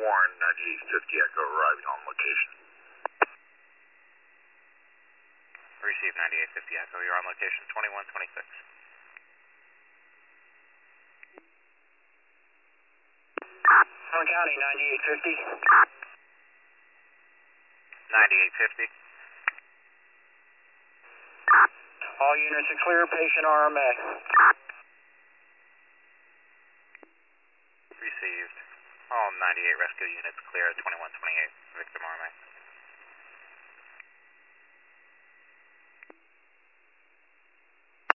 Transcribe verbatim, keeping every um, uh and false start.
Warren, ninety-eight fifty Echo, arriving on location. Receive ninety-eight fifty Echo, you're on location twenty-one twenty-six. Warren County, ninety-eight fifty. ninety-eight fifty. All units are clear, patient R M A. Received. All ninety-eight rescue units clear at twenty-one twenty-eight, victim R M A.